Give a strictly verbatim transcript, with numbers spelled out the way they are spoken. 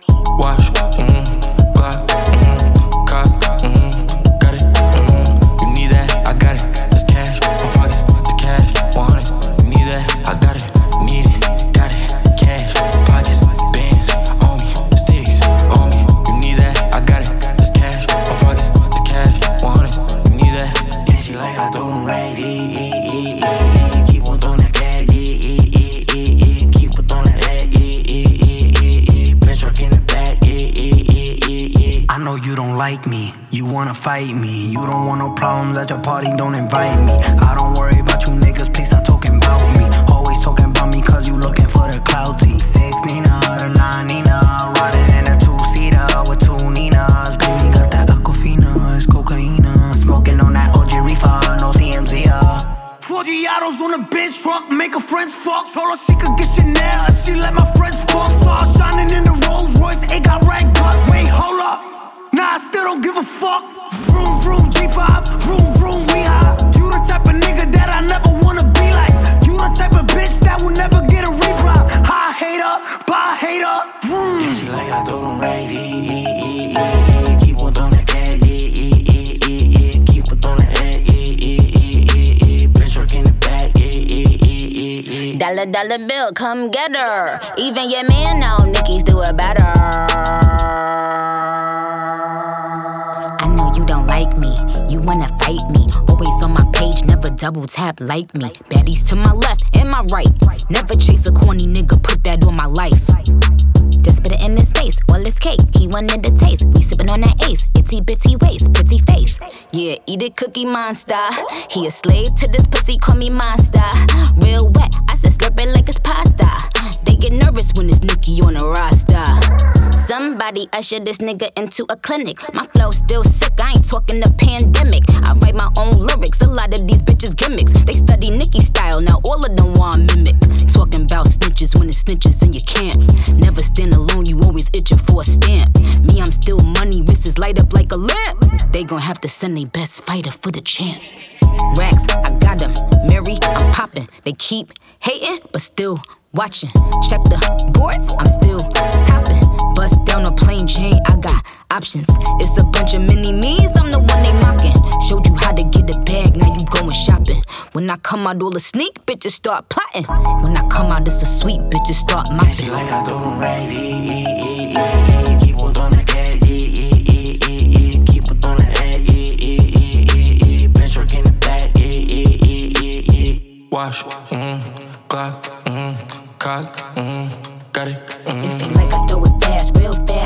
Wash, mm, Glock, mm, cock, mm, got it, mm, you need that, I got it. There's cash, on pockets, there's cash, one hundred. You need that, I got it, need it, got it. Cash, pockets, bands, on me, sticks, on me. You need that, I got it. There's cash, on pockets, there's cash, one hundred. You need that. Yeah, she like I throw them right, yeah, yeah, yeah, yeah. Keep on throwing that cash, yeah, yeah, yeah, yeah, yeah. Keep on throwing that ass, yeah, yeah, yeah, yeah, yeah. Bench truck in the back, yeah, yeah, yeah, yeah, yeah. I know you don't like me, you wanna fight me. You don't want no problems at your party, don't invite me. I don't worry about you niggas, please stop talking about me. Always talking about me cause you looking for the clout team. Six Nina, the nine Nina, riding in a two-seater with two Ninas. Baby got that Aquafina, it's cocaine. Smoking on that O G reefer, no T M Z, uh. Four Giottos on the bench truck, make her friends fuck. Told her she could get Chanel if she let my friends fuck. Stars shining in the Rolls Royce, it got rag bucks. Wait, hold up, nah, I still don't give a fuck. Vroom, vroom, G five, vroom, vroom, we high. You the type of nigga that I never wanna be like. You the type of bitch that will never get a reply. High hater, bye hater, vroom. Yeah, she like I throw them right, yeah, yeah, yeah, yeah. Keep on throwing that cash, yeah, yeah, yeah, yeah, yeah. Keep on throwing that ass, yeah, yeah, yeah, yeah, yeah. Bench truck in the back, yeah, yeah, yeah, yeah, yeah. Dollar, dollar bill, come get her. Even your man know Nicki's do it better. I know you don't like me, you wanna fight me. Always on my page, never double tap like me. Baddies to my left and my right. Never chase a corny nigga, put that on my life. Just put it in his face, all his cake. He wanted the taste, we sippin' on that ace. Itty bitty waist, pretty face. Yeah, eat it, Cookie Monster. He a slave to this pussy, call me monster. Real wet, I said slurp it like it's pasta. They get nervous when it's Nicki on the roster. Somebody usher this nigga into a clinic. My flow still sick, I ain't talking the pandemic. I write my own lyrics, a lot of these bitches gimmicks. They study Nicki style, now all of them want mimic. Talking about snitches when it's snitches and you can't. Never stand alone, you always itching for a stamp. Me, I'm still money, wrists light up like a lamp. They gon' have to send their best fighter for the champ. Racks, I got them. Mary, I'm popping. They keep hating, but still watching. Check the boards, I'm still topping. Bust down a plain chain, I got options. It's a bunch of mini-me's, I'm the one they mocking. Showed you how to get a bag, now you going shopping. When I come out, all the sneak bitches start plotting. When I come out, it's a sweet bitches start mopping. Yeah, she like I throw them right, yeah, yeah, yeah, yeah, yeah. Keep on throwing that cash, yeah, yeah, yeah, yeah, yeah. Keep on throwing that ass, yeah, yeah, yeah, yeah, yeah. Bench truck in the back, yeah, yeah, yeah, yeah, yeah. Wash, mm, Glock, mm, cock, mm, got it, mm. It feel like I throw it fast, real fast.